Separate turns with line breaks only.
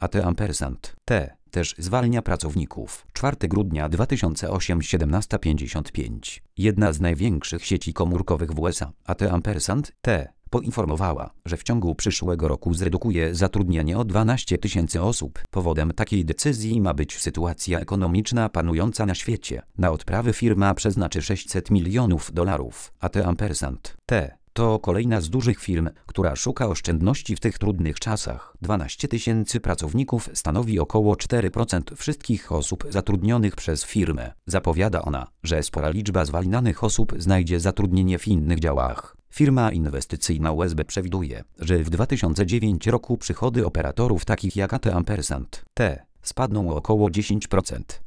T też zwalnia pracowników. 4 grudnia 2008 17:55. Jedna z największych sieci komórkowych w USA, T poinformowała, że w ciągu przyszłego roku zredukuje zatrudnienie o 12 000 osób. Powodem takiej decyzji ma być sytuacja ekonomiczna panująca na świecie. Na odprawy firma przeznaczy $600 milionów. T to kolejna z dużych firm, która szuka oszczędności w tych trudnych czasach. 12 000 pracowników stanowi około 4% wszystkich osób zatrudnionych przez firmę. Zapowiada ona, że spora liczba zwalnianych osób znajdzie zatrudnienie w innych działach. Firma inwestycyjna USB przewiduje, że w 2009 roku przychody operatorów takich jak T spadną o około 10%.